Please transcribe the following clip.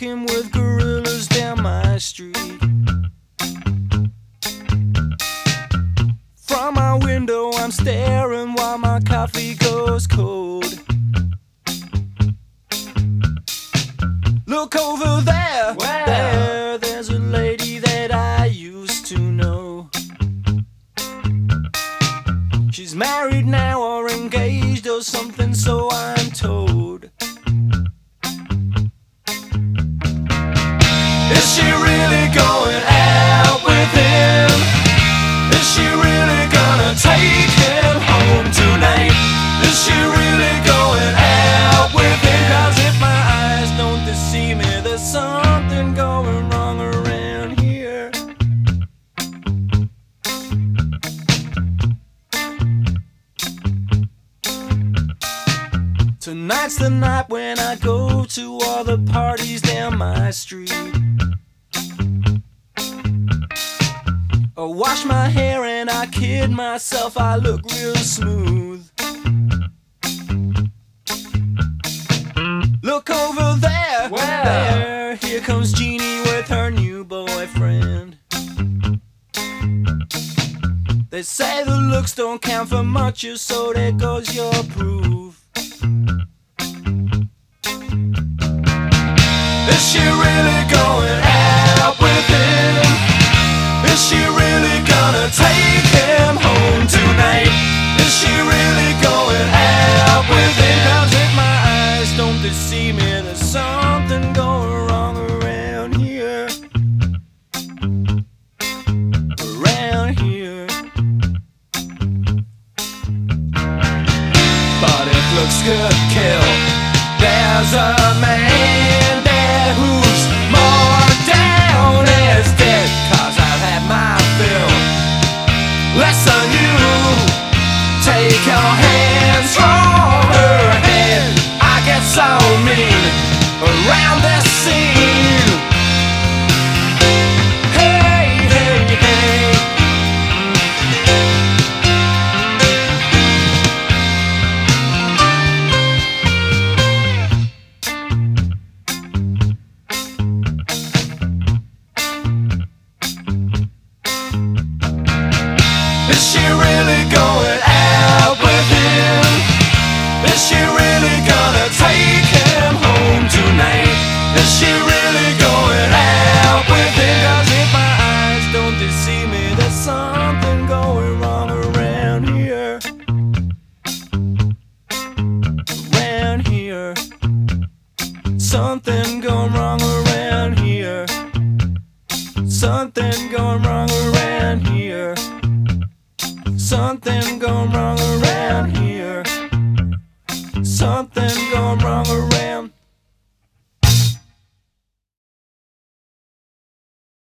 walking with gorillas down my street. From my window I'm staring while my coffee goes cold. Look over there, there's a lady that I used to know. She's married now or engaged or something, so I'm told. Is she really going out with him? Is she really gonna take him home tonight? Is she really going out with him? 'Cause if my eyes don't deceive me, there's something going wrong around here. Tonight's the night when I go to all the parties down my street. I wash my hair and I kid myself, I look real smooth. Look over there, here comes Jeannie with her new boyfriend. They say the looks don't count for much, so there goes your proof. Is she really going out with him? Is she really gonna take him home tonight? Is she really going out with him? 'Cause if my eyes don't deceive me, there's something going wrong around here. Around here. But if looks could kill, there's a man there who's more down as dead. 'Cause I've had my fill. Listen, you take your hands from her head. I get so mean around this scene. Hey, hey, hey. Is she really going out with him? Is she really gonna take him home tonight? Is she really going out with him? 'Cause if my eyes don't deceive me, there's something going wrong around here. Around here. Something going wrong around here. Something going wrong around here. Something going wrong around here. Something going wrong around here.